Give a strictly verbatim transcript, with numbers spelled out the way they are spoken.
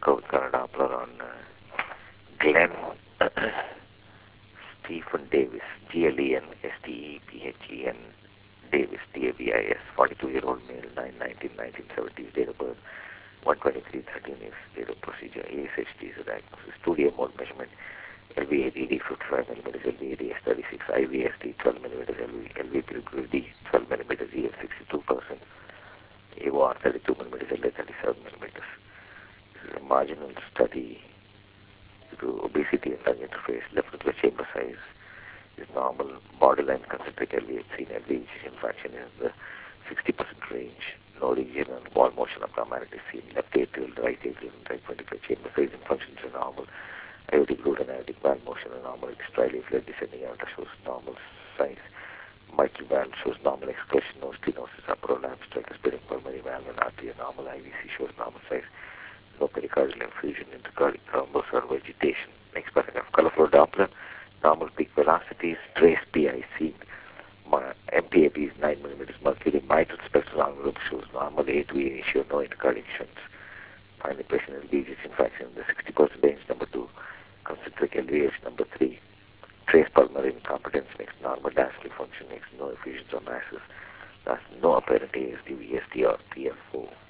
curved color Doppler on uh, Glenn Stephen Davis, G L E N S T E P H E N Davis, D A V I S, forty-two-year-old male, nine nineteen nineteen seventies, date of birth, one twenty-three thirteen is date of procedure, A S H T is a diagnosis, two D mode measurement, L V A D D fifty-five millimeters, L V A D S thirty-six, I V S D twelve millimeters, L V, L V P D twelve millimeters, E F sixty-two percent, A O R thirty-two millimeters, L A thirty-seven millimeters. This is a marginal study due to obesity and lung interface. Left ventricular chamber size is normal. Borderline concentric L V H seen L V ejection fraction is in the sixty percent range. No region and wall motion abnormality seen. Left atrial, right atrial, and right ventricular chamber size and functions are normal. Aortic root and aortic valve motion are normal. Extrailial flare descending aorta shows normal size. Mitral valve shows normal excursion. No stenosis. Upper lamp striker spreading pulmonary valve and artery are normal. I V C shows normal size. No pericardial infusion, intracardiac thrombus or vegetation. Next paragraph. Colorful Doppler. Normal peak velocities. Trace P I seen. M P A P is nine millimeters mercury. Mitral spectral envelope shows normal A to E ratio. No intercardiac shunts. Finally, patient L V ejection fraction in the sixty percent range. Number two. Concentric L V H. Number three. Trace pulmonary incompetence. Next, normal diastolic function. Next, no effusions or masses. Last, no apparent A S D, V S D or P F O.